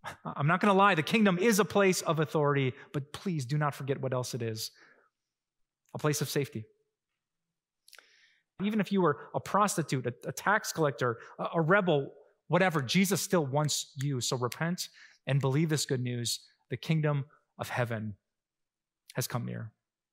I'm not going to lie, the kingdom is a place of authority, but please do not forget what else it is. A place of safety. Even if you were a prostitute, a tax collector, a rebel, whatever, Jesus still wants you. So repent and believe this good news. The kingdom of heaven has come near.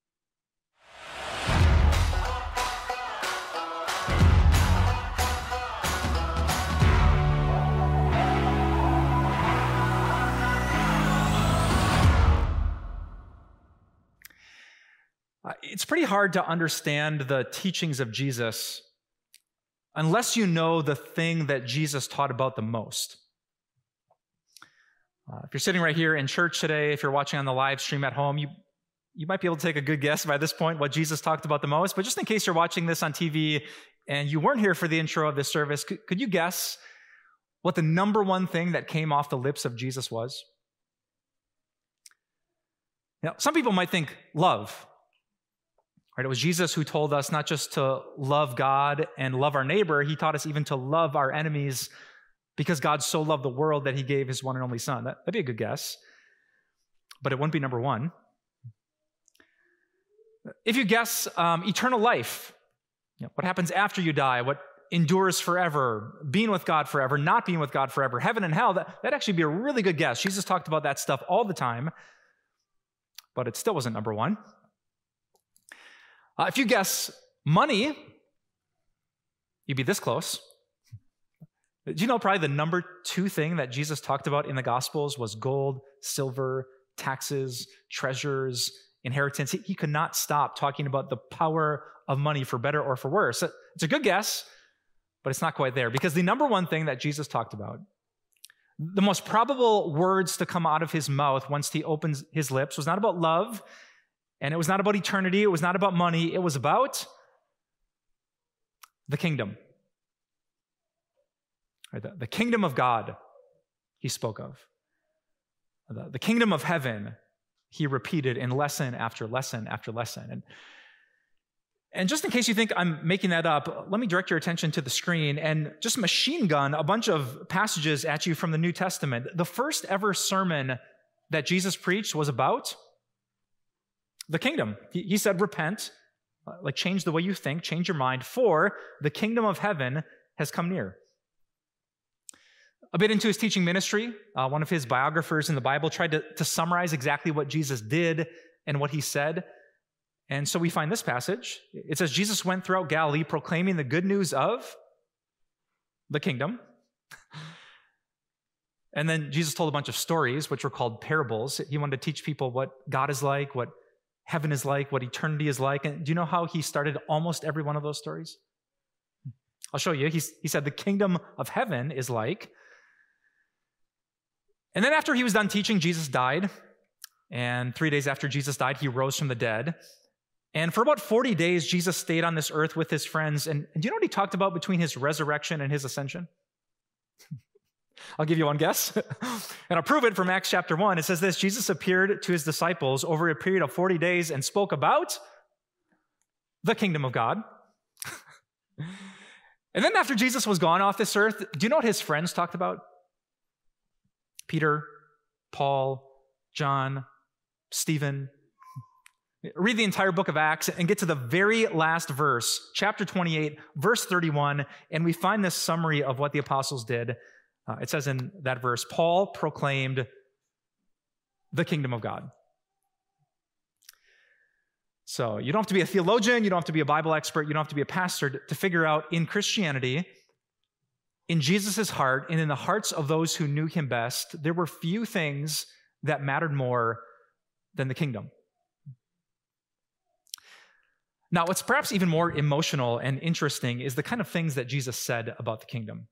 It's pretty hard to understand the teachings of Jesus unless you know the thing that Jesus taught about the most. If you're sitting right here in church today, if you're watching on the live stream at home, you might be able to take a good guess by this point what Jesus talked about the most. But just in case you're watching this on TV and you weren't here for the intro of this service, could you guess what the number one thing that came off the lips of Jesus was? Now, some people might think love. Right? It was Jesus who told us not just to love God and love our neighbor, he taught us even to love our enemies because God so loved the world that he gave his one and only son. That'd be a good guess, but it wouldn't be number one. If you guess eternal life, what happens after you die, what endures forever, being with God forever, not being with God forever, heaven and hell, that'd actually be a really good guess. Jesus talked about that stuff all the time, but it still wasn't number one. If you guess money, you'd be this close. Do you know probably the number two thing that Jesus talked about in the Gospels was gold, silver, taxes, treasures, inheritance? He could not stop talking about the power of money for better or for worse. It's a good guess, but it's not quite there because the number one thing that Jesus talked about, the most probable words to come out of his mouth once he opens his lips was not about love, and it was not about eternity. It was not about money. It was about the kingdom. The kingdom of God, he spoke of. The kingdom of heaven, he repeated in lesson after lesson after lesson. And just in case you think I'm making that up, let me direct your attention to the screen and just machine gun a bunch of passages at you from the New Testament. The first ever sermon that Jesus preached was about the kingdom. He said, repent, change the way you think, change your mind, for the kingdom of heaven has come near. A bit into his teaching ministry, one of his biographers in the Bible tried to summarize exactly what Jesus did and what he said. And so we find this passage. It says, Jesus went throughout Galilee proclaiming the good news of the kingdom. And then Jesus told a bunch of stories, which were called parables. He wanted to teach people what God is like, what heaven is like, what eternity is like. And do you know how he started almost every one of those stories? I'll show you. He said, the kingdom of heaven is like. And then after he was done teaching, Jesus died. And 3 days after Jesus died, he rose from the dead. And for about 40 days, Jesus stayed on this earth with his friends. And do you know what he talked about between his resurrection and his ascension? I'll give you one guess. And I'll prove it from Acts chapter 1. It says this: Jesus appeared to his disciples over a period of 40 days and spoke about the kingdom of God. And then after Jesus was gone off this earth, do you know what his friends talked about? Peter, Paul, John, Stephen. Read the entire book of Acts and get to the very last verse, chapter 28, verse 31, and we find this summary of what the apostles did. It says in that verse, Paul proclaimed the kingdom of God. So you don't have to be a theologian, you don't have to be a Bible expert, you don't have to be a pastor to figure out in Christianity, in Jesus' heart and in the hearts of those who knew him best, there were few things that mattered more than the kingdom. Now, what's perhaps even more emotional and interesting is the kind of things that Jesus said about the kingdom.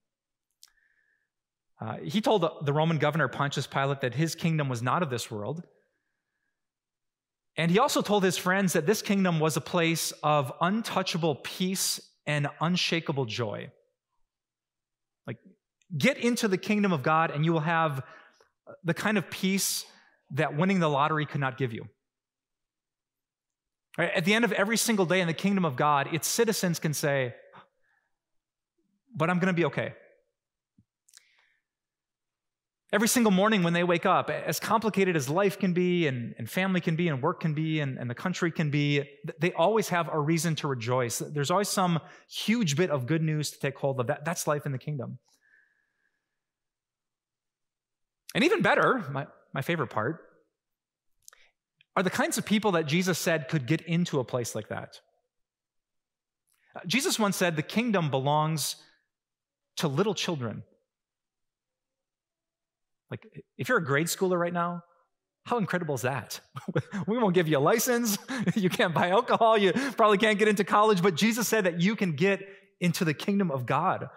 He told the Roman governor Pontius Pilate that his kingdom was not of this world. And he also told his friends that this kingdom was a place of untouchable peace and unshakable joy. Like, get into the kingdom of God and you will have the kind of peace that winning the lottery could not give you. Right? At the end of every single day in the kingdom of God, its citizens can say, but I'm going to be okay. Every single morning when they wake up, as complicated as life can be and family can be and work can be and the country can be, they always have a reason to rejoice. There's always some huge bit of good news to take hold of. That's life in the kingdom. And even better, my favorite part, are the kinds of people that Jesus said could get into a place like that. Jesus once said the kingdom belongs to little children. Like, if you're a grade schooler right now, how incredible is that? We won't give you a license. You can't buy alcohol. You probably can't get into college. But Jesus said that you can get into the kingdom of God.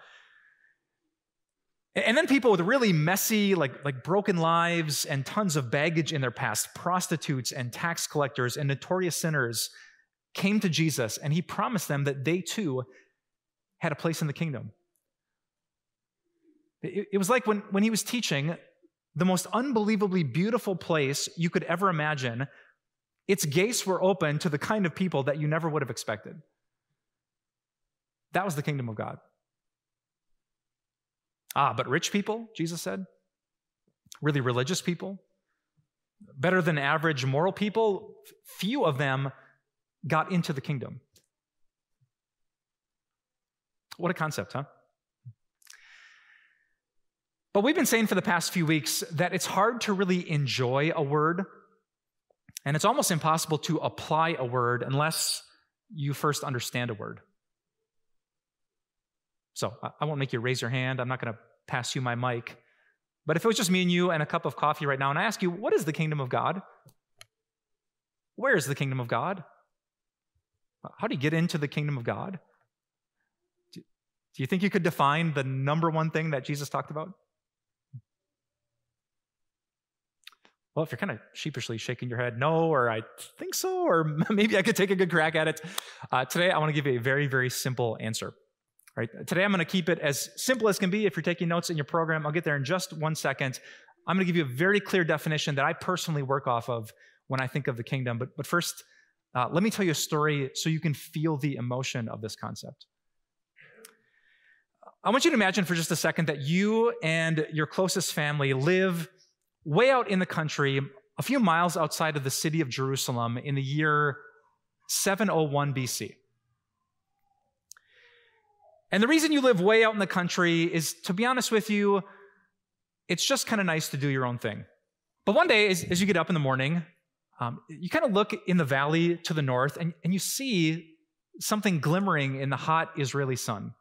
And then people with really messy, like broken lives and tons of baggage in their past, prostitutes and tax collectors and notorious sinners, came to Jesus, and he promised them that they too had a place in the kingdom. It was like when he was teaching, the most unbelievably beautiful place you could ever imagine, its gates were open to the kind of people that you never would have expected. That was the kingdom of God. But rich people, Jesus said, really religious people, better than average moral people, few of them got into the kingdom. What a concept, huh? But we've been saying for the past few weeks that it's hard to really enjoy a word, and it's almost impossible to apply a word unless you first understand a word. So I won't make you raise your hand. I'm not going to pass you my mic. But if it was just me and you and a cup of coffee right now, and I ask you, what is the kingdom of God? Where is the kingdom of God? How do you get into the kingdom of God? Do you think you could define the number one thing that Jesus talked about? Well, if you're kind of sheepishly shaking your head, no, or I think so, or maybe I could take a good crack at it. Today, I want to give you a very, very simple answer. Right? Today, I'm going to keep it as simple as can be. If you're taking notes in your program, I'll get there in just 1 second. I'm going to give you a very clear definition that I personally work off of when I think of the kingdom. But first, let me tell you a story so you can feel the emotion of this concept. I want you to imagine for just a second that you and your closest family live way out in the country, a few miles outside of the city of Jerusalem in the year 701 BC. And the reason you live way out in the country is, to be honest with you, it's just kind of nice to do your own thing. But one day, as you get up in the morning, you kind of look in the valley to the north, and you see something glimmering in the hot Israeli sun.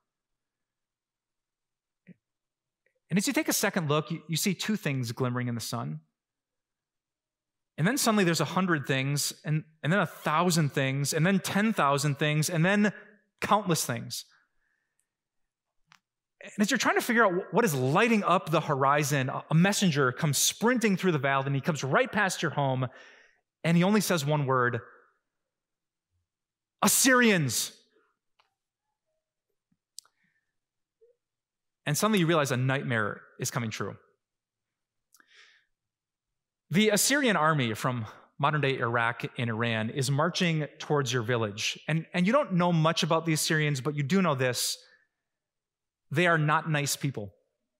And as you take a second look, you see two things glimmering in the sun. And then suddenly there's 100 things, and then 1,000 things, and then 10,000 things, and then countless things. And as you're trying to figure out what is lighting up the horizon, a messenger comes sprinting through the valley, and he comes right past your home, and he only says one word: Assyrians. And suddenly you realize a nightmare is coming true. The Assyrian army from modern-day Iraq and Iran is marching towards your village. And you don't know much about the Assyrians, but you do know this: they are not nice people.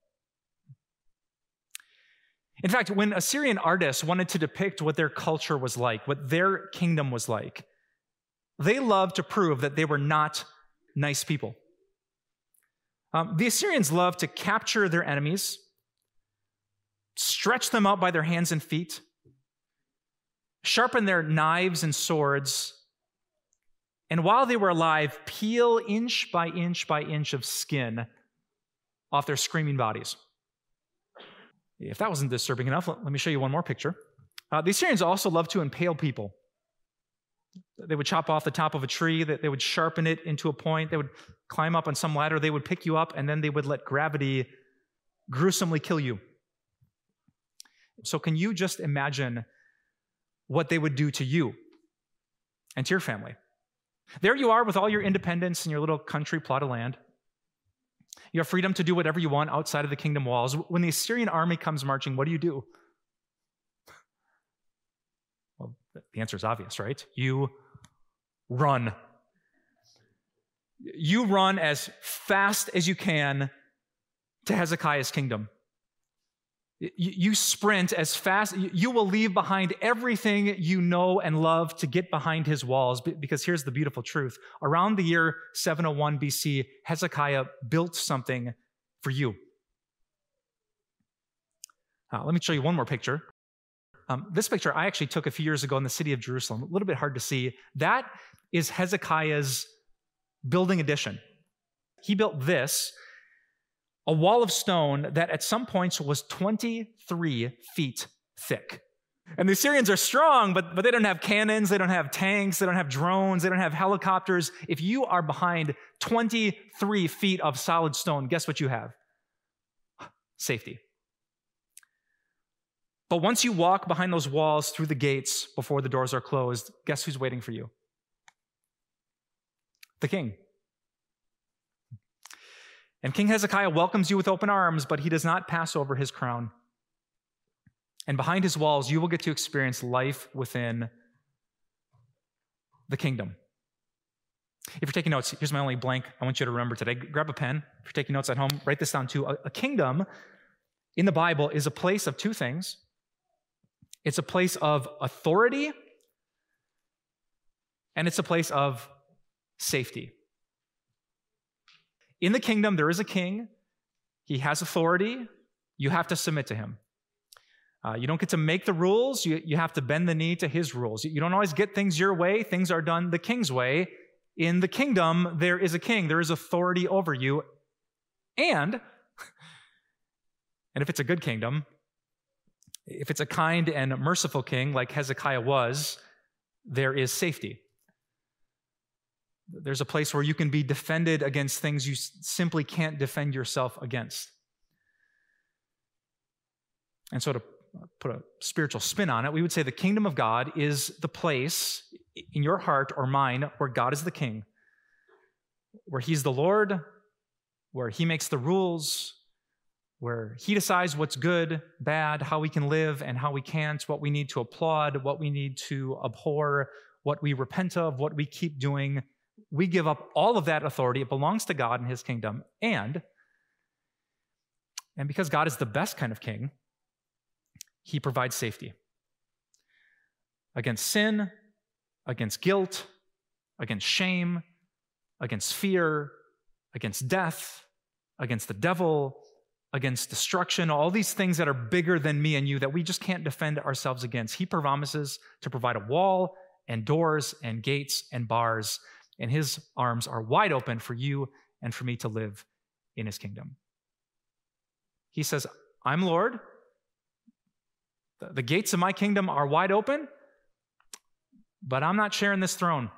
In fact, when Assyrian artists wanted to depict what their culture was like, what their kingdom was like, they loved to prove that they were not nice people. The Assyrians loved to capture their enemies, stretch them out by their hands and feet, sharpen their knives and swords, and while they were alive, peel inch by inch by inch of skin off their screaming bodies. If that wasn't disturbing enough, let me show you one more picture. The Assyrians also loved to impale people. They would chop off the top of a tree, they would sharpen it into a point, they would climb up on some ladder, they would pick you up, and then they would let gravity gruesomely kill you. So can you just imagine what they would do to you and to your family? There you are with all your independence in your little country plot of land. You have freedom to do whatever you want outside of the kingdom walls. When the Assyrian army comes marching, what do? Well, the answer is obvious, right? You run. You run as fast as you can to Hezekiah's kingdom. You sprint as fast. You will leave behind everything you know and love to get behind his walls, because here's the beautiful truth. Around the year 701 BC, Hezekiah built something for you. Let me show you one more picture. This picture I actually took a few years ago in the city of Jerusalem. A little bit hard to see. That is Hezekiah's building addition. He built this, a wall of stone that at some points was 23 feet thick. And the Assyrians are strong, but they don't have cannons, they don't have tanks, they don't have drones, they don't have helicopters. If you are behind 23 feet of solid stone, guess what you have? Safety. But once you walk behind those walls through the gates before the doors are closed, guess who's waiting for you? The king. And King Hezekiah welcomes you with open arms, but he does not pass over his crown. And behind his walls, you will get to experience life within the kingdom. If you're taking notes, here's my only blank I want you to remember today. Grab a pen. If you're taking notes at home, write this down too. A kingdom in the Bible is a place of two things. It's a place of authority, and it's a place of safety. In the kingdom, there is a king. He has authority. You have to submit to him. You don't get to make the rules. You have to bend the knee to his rules. You don't always get things your way. Things are done the king's way. In the kingdom, there is a king. There is authority over you. And if it's a good kingdom, if it's a kind and merciful king like Hezekiah was, there is safety. There's a place where you can be defended against things you simply can't defend yourself against. And so to put a spiritual spin on it, we would say the kingdom of God is the place in your heart or mind where God is the king, where he's the Lord, where he makes the rules, where he decides what's good, bad, how we can live and how we can't, what we need to applaud, what we need to abhor, what we repent of, what we keep doing. We give up all of that authority. It belongs to God and his kingdom. And because God is the best kind of king, he provides safety against sin, against guilt, against shame, against fear, against death, against the devil, against destruction, all these things that are bigger than me and you that we just can't defend ourselves against. He promises to provide a wall and doors and gates and bars, and his arms are wide open for you and for me to live in his kingdom. He says, I'm Lord. The gates of my kingdom are wide open, but I'm not sharing this throne.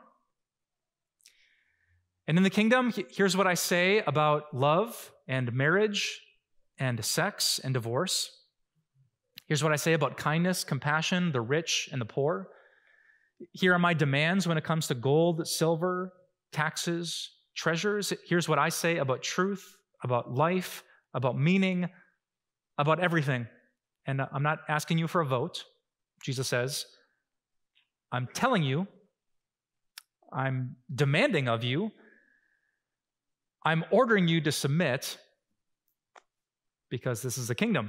And in the kingdom, here's what I say about love and marriage and sex and divorce. Here's what I say about kindness, compassion, the rich and the poor. Here are my demands when it comes to gold, silver, taxes, treasures. Here's what I say about truth, about life, about meaning, about everything. And I'm not asking you for a vote. Jesus says, I'm telling you, I'm demanding of you, I'm ordering you to submit because this is the kingdom.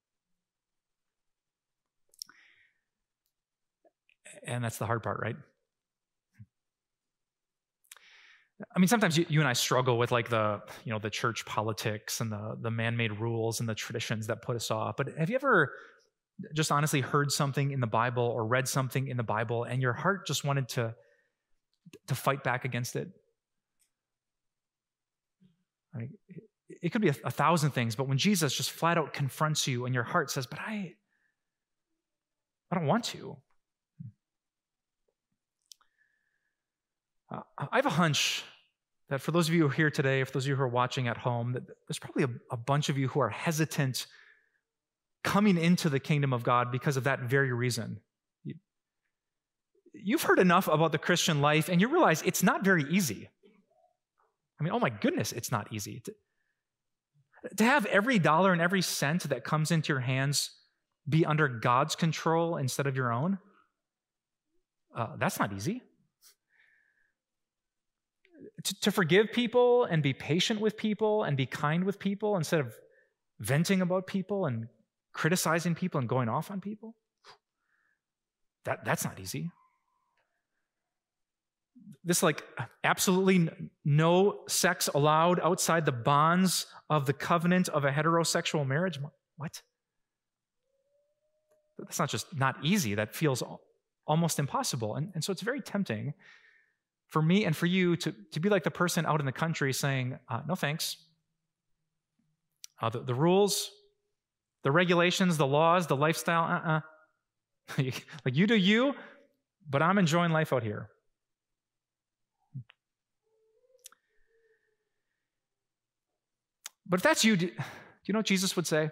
And that's the hard part, right? I mean, sometimes you and I struggle with like the church politics and the man-made rules and the traditions that put us off. But have you ever just honestly heard something in the Bible or read something in the Bible and your heart just wanted to fight back against it? I mean, it could be 1,000 things, but when Jesus just flat out confronts you and your heart says, but I don't want to. I have a hunch that for those of you who are here today, for those of you who are watching at home, that there's probably a bunch of you who are hesitant coming into the kingdom of God because of that very reason. You've heard enough about the Christian life and you realize it's not very easy. I mean, oh my goodness, it's not easy. To have every dollar and every cent that comes into your hands be under God's control instead of your own, that's not easy. To forgive people and be patient with people and be kind with people instead of venting about people and criticizing people and going off on people. That's not easy. This like absolutely no sex allowed outside the bonds of the covenant of a heterosexual marriage. What? That's not just not easy. That feels almost impossible. And so it's very tempting for me and for you to be like the person out in the country saying, no thanks. The rules, the regulations, the laws, the lifestyle, like you do you, but I'm enjoying life out here. But if that's you, do you know what Jesus would say?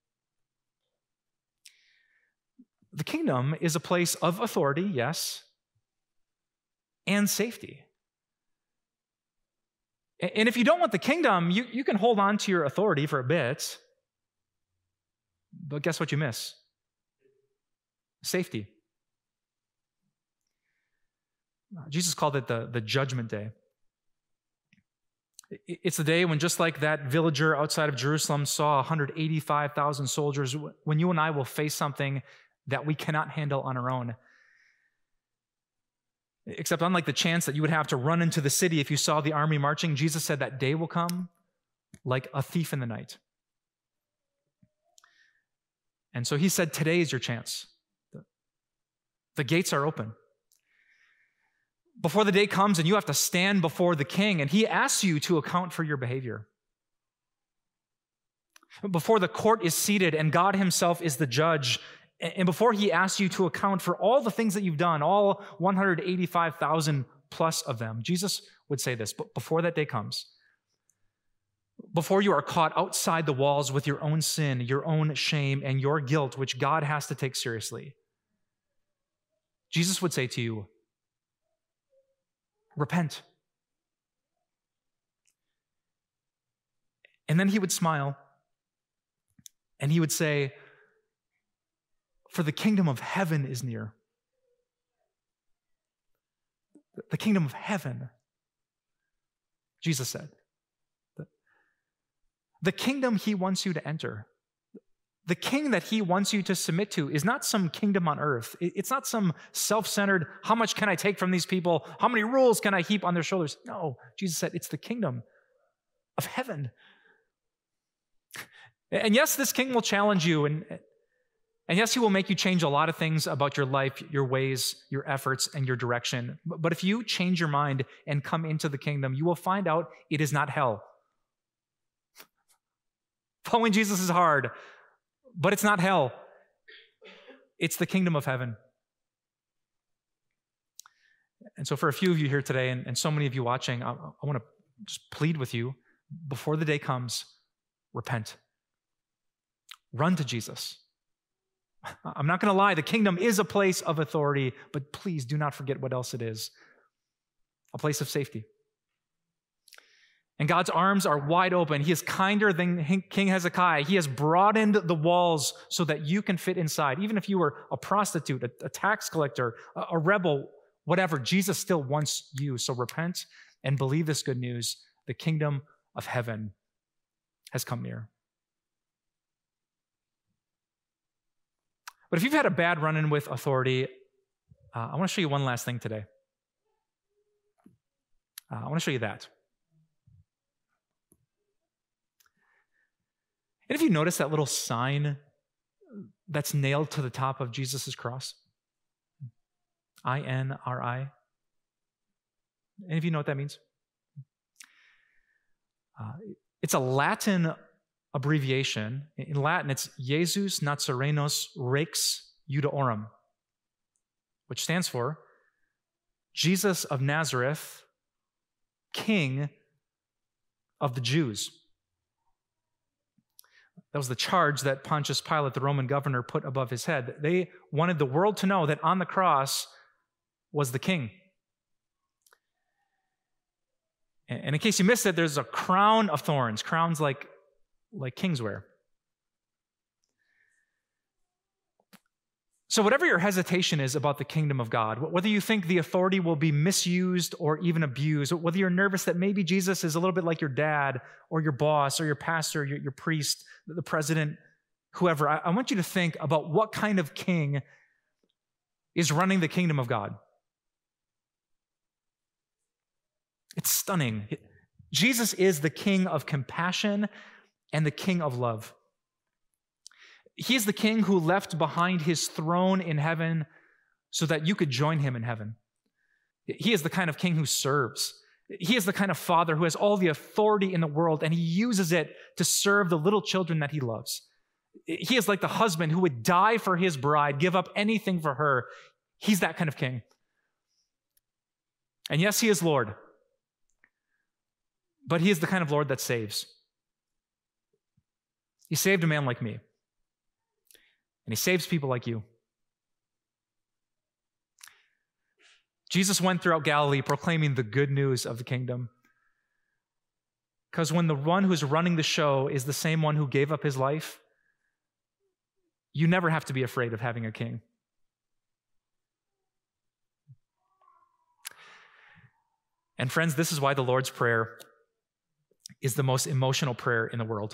The kingdom is a place of authority, yes, and safety. And if you don't want the kingdom, you can hold on to your authority for a bit, but guess what you miss? Safety. Jesus called it the judgment day. It's the day when, just like that villager outside of Jerusalem saw 185,000 soldiers, when you and I will face something that we cannot handle on our own. Except unlike the chance that you would have to run into the city if you saw the army marching, Jesus said that day will come like a thief in the night. And so he said, today is your chance. The gates are open. Before the day comes and you have to stand before the king and he asks you to account for your behavior. Before the court is seated and God himself is the judge, and before he asks you to account for all the things that you've done, all 185,000 plus of them, Jesus would say this, but before that day comes, before you are caught outside the walls with your own sin, your own shame, and your guilt, which God has to take seriously, Jesus would say to you, repent. And then he would smile and he would say, for the kingdom of heaven is near. The kingdom of heaven, Jesus said. The kingdom he wants you to enter, the king that he wants you to submit to is not some kingdom on earth. It's not some self-centered, how much can I take from these people? How many rules can I heap on their shoulders? No, Jesus said it's the kingdom of heaven. And yes, this king will challenge you, and yes, he will make you change a lot of things about your life, your ways, your efforts, and your direction. But if you change your mind and come into the kingdom, you will find out it is not hell. Following Jesus is hard, but it's not hell. It's the kingdom of heaven. And so for a few of you here today, and so many of you watching, I want to just plead with you, before the day comes, repent. Run to Jesus. I'm not going to lie, the kingdom is a place of authority, but please do not forget what else it is. A place of safety. And God's arms are wide open. He is kinder than King Hezekiah. He has broadened the walls so that you can fit inside. Even if you were a prostitute, a tax collector, a rebel, whatever, Jesus still wants you. So repent and believe this good news. The kingdom of heaven has come near. But if you've had a bad run-in with authority, I want to show you one last thing today. I want to show you that. And if you notice that little sign that's nailed to the top of Jesus' cross, INRI, any of you know what that means? It's a Latin abbreviation. In Latin, it's Jesus Nazarenos Rex Judaeorum, which stands for Jesus of Nazareth, King of the Jews. That was the charge that Pontius Pilate, the Roman governor, put above his head. They wanted the world to know that on the cross was the king. And in case you missed it, there's a crown of thorns, crowns like kings wear. So whatever your hesitation is about the kingdom of God, whether you think the authority will be misused or even abused, whether you're nervous that maybe Jesus is a little bit like your dad or your boss or your pastor, your priest, the president, whoever, I want you to think about what kind of king is running the kingdom of God. It's stunning. Jesus is the king of compassion and the king of love. He is the king who left behind his throne in heaven so that you could join him in heaven. He is the kind of king who serves. He is the kind of father who has all the authority in the world, and he uses it to serve the little children that he loves. He is like the husband who would die for his bride, give up anything for her. He's that kind of king. And yes, he is Lord, but he is the kind of Lord that saves. He saved a man like me, and he saves people like you. Jesus went throughout Galilee proclaiming the good news of the kingdom. Because when the one who's running the show is the same one who gave up his life, you never have to be afraid of having a king. And friends, this is why the Lord's Prayer is the most emotional prayer in the world.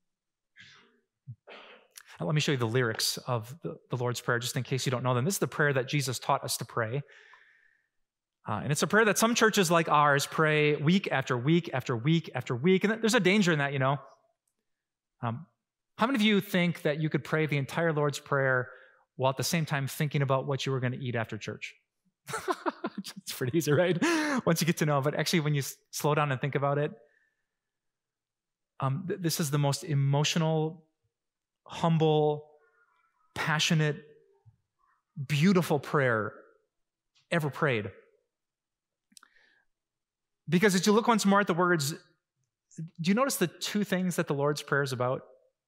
Now, let me show you the lyrics of the Lord's Prayer, just in case you don't know them. This is the prayer that Jesus taught us to pray. And it's a prayer that some churches like ours pray week after week after week after week. And there's a danger in that, you know. How many of you think that you could pray the entire Lord's Prayer while at the same time thinking about what you were going to eat after church? It's pretty easy, right? Once you get to know. But actually, when you slow down and think about it, this is the most emotional, humble, passionate, beautiful prayer ever prayed. Because as you look once more at the words, do you notice the two things that the Lord's Prayer is about?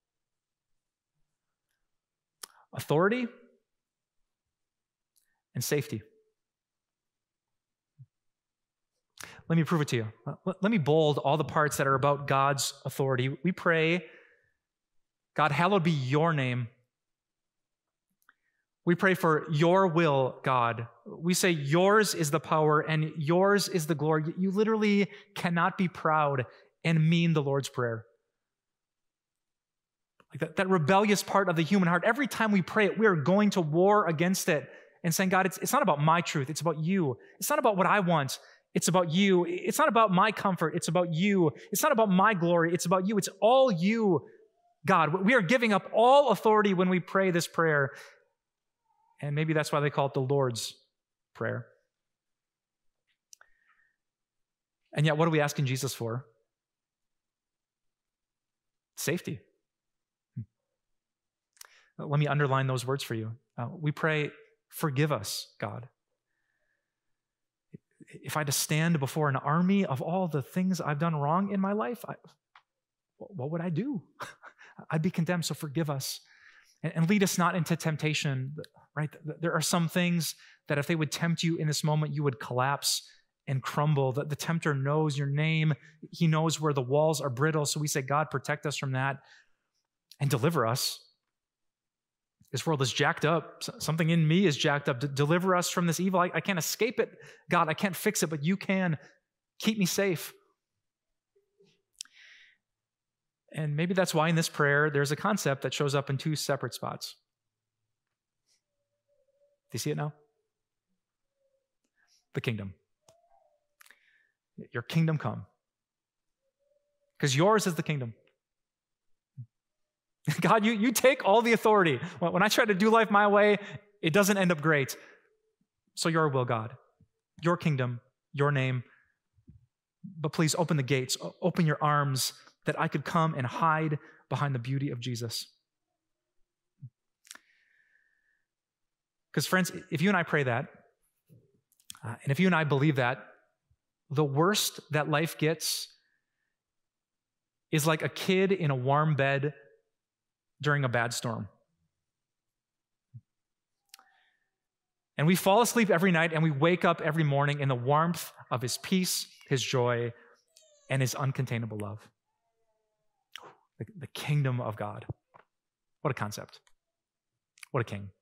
Authority and safety. Let me prove it to you. Let me bold all the parts that are about God's authority. We pray, God, hallowed be your name. We pray for your will, God. We say yours is the power and yours is the glory. You literally cannot be proud and mean the Lord's Prayer. Like that rebellious part of the human heart, every time we pray it, we are going to war against it and saying, God, it's not about my truth. It's about you. It's not about what I want. It's about you. It's not about my comfort. It's about you. It's not about my glory. It's about you. It's all you, God. We are giving up all authority when we pray this prayer. And maybe that's why they call it the Lord's Prayer. And yet, what are we asking Jesus for? Safety. Let me underline those words for you. We pray, forgive us, God. If I had to stand before an army of all the things I've done wrong in my life, what would I do? I'd be condemned, so forgive us. And lead us not into temptation, right? There are some things that if they would tempt you in this moment, you would collapse and crumble. The tempter knows your name. He knows where the walls are brittle. So we say, God, protect us from that and deliver us. This world is jacked up. Something in me is jacked up. Deliver us from this evil. I can't escape it. God, I can't fix it, but you can. Keep me safe. And maybe that's why in this prayer, there's a concept that shows up in two separate spots. Do you see it now? The kingdom. Your kingdom come. Because yours is the kingdom. God, you take all the authority. When I try to do life my way, it doesn't end up great. So your will, God. Your kingdom, your name. But please open the gates, open your arms, that I could come and hide behind the beauty of Jesus. Because friends, if you and I pray that, and if you and I believe that, the worst that life gets is like a kid in a warm bed during a bad storm. And we fall asleep every night and we wake up every morning in the warmth of his peace, his joy, and his uncontainable love. The kingdom of God. What a concept. What a king.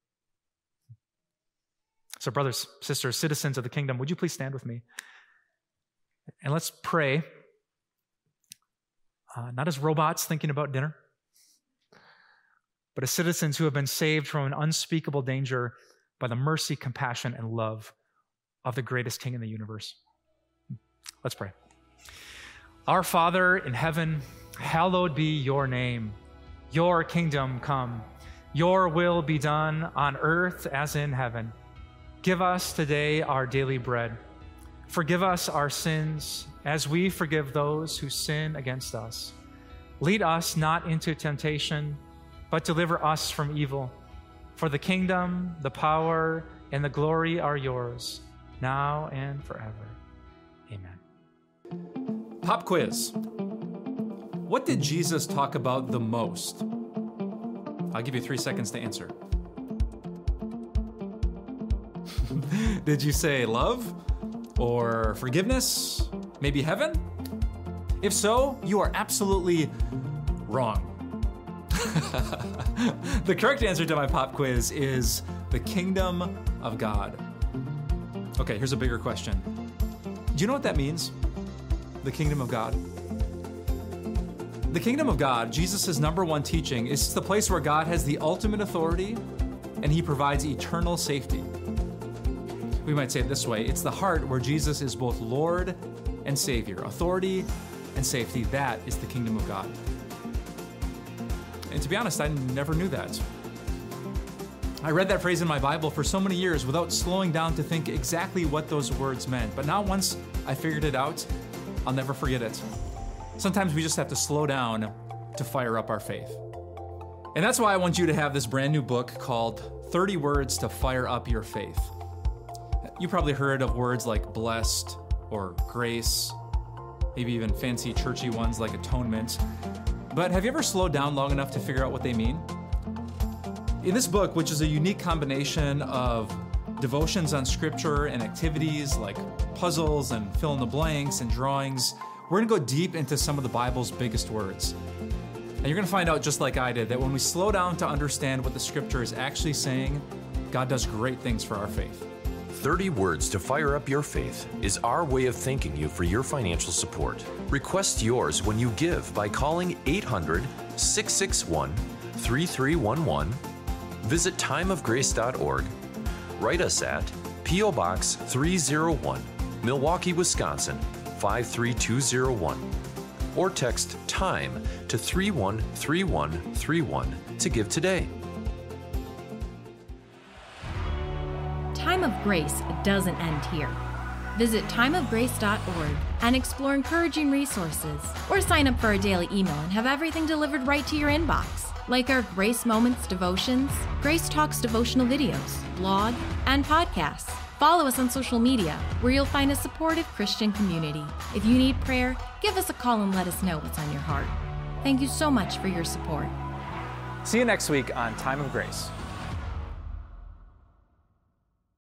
So brothers, sisters, citizens of the kingdom, would you please stand with me? And let's pray, not as robots thinking about dinner, but but as citizens who have been saved from an unspeakable danger by the mercy, compassion, and love of the greatest King in the universe. Let's pray. Our Father in heaven, hallowed be your name. Your kingdom come. Your will be done on earth as in heaven. Give us today our daily bread. Forgive us our sins as we forgive those who sin against us. Lead us not into temptation, but deliver us from evil. For the kingdom, the power, and the glory are yours, now and forever. Amen. Pop quiz. What did Jesus talk about the most? I'll give you 3 seconds to answer. Did you say love? Or forgiveness? Maybe heaven? If so, you are absolutely wrong. The correct answer to my pop quiz is the kingdom of God. Okay, here's a bigger question. Do you know what that means? The kingdom of God? The kingdom of God, Jesus' number one teaching, is the place where God has the ultimate authority and he provides eternal safety. We might say it this way, it's the heart where Jesus is both Lord and Savior. Authority and safety, that is the kingdom of God. And to be honest, I never knew that. I read that phrase in my Bible for so many years without slowing down to think exactly what those words meant. But now once I figured it out, I'll never forget it. Sometimes we just have to slow down to fire up our faith. And that's why I want you to have this brand new book called 30 Words to Fire Up Your Faith. You probably heard of words like blessed or grace, maybe even fancy churchy ones like atonement. But have you ever slowed down long enough to figure out what they mean? In this book, which is a unique combination of devotions on scripture and activities like puzzles and fill in the blanks and drawings, we're gonna go deep into some of the Bible's biggest words. And you're gonna find out, just like I did, that when we slow down to understand what the scripture is actually saying, God does great things for our faith. 30 Words to Fire Up Your Faith is our way of thanking you for your financial support. Request yours when you give by calling 800-661-3311, visit timeofgrace.org, write us at P.O. Box 301, Milwaukee, Wisconsin 53201, or text TIME to 313131 to give today. Time of Grace doesn't end here. Visit timeofgrace.org and explore encouraging resources, or sign up for a daily email and have everything delivered right to your inbox, like our Grace Moments devotions, Grace Talks devotional videos, blog, and podcasts. Follow us on social media, where you'll find a supportive Christian community. If you need prayer, give us a call and let us know what's on your heart. Thank you so much for your support. See you next week on Time of Grace.